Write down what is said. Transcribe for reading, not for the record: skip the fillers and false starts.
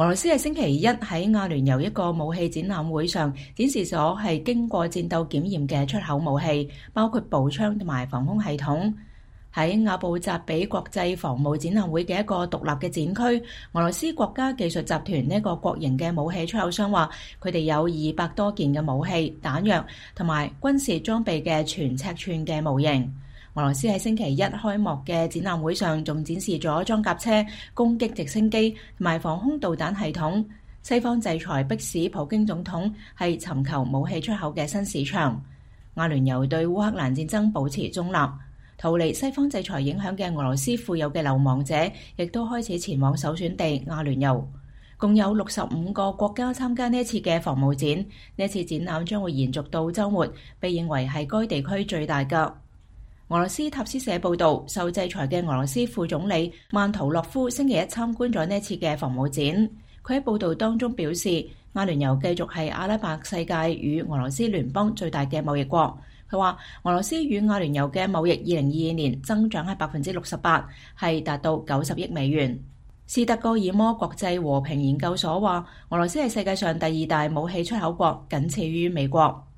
俄羅斯喺星期一喺亞聯酋一個武器展覽會上展示咗係經過戰鬥檢驗嘅出口武器，包括步槍同埋防空系統。喺阿布扎比國際防務展覽會嘅一個獨立嘅展區，俄羅斯國家技術集團呢個國營嘅武器出口商話，佢哋有200多件嘅武器、彈藥同埋軍事裝備嘅全尺寸嘅模型。俄羅斯喺星期一開幕嘅展覽會上，仲展示咗裝甲車、攻擊直升機同埋防空導彈系統。西方制裁迫使普京總統係尋求武器出口嘅新市場。阿聯酋對烏克蘭戰爭保持中立。逃離西方制裁影響嘅俄羅斯富有嘅流亡者，亦都開始前往首選地阿聯酋。共有65個國家參加呢次嘅防務展。呢次展覽將會延續到週末，被認為係該地區最大嘅。俄羅斯塔斯社報導，受制裁嘅俄羅斯副總理曼圖洛夫星期一參觀咗呢次嘅防務展。佢喺報導當中表示，阿聯酋繼續係阿拉伯世界與俄羅斯聯邦最大嘅貿易國。佢話，俄羅斯與阿聯酋嘅貿易2022年增長係68%，係達到90億美元。斯德哥爾摩國際和平研究所話，俄羅斯係世界上第2大武器出口國，僅次於美國。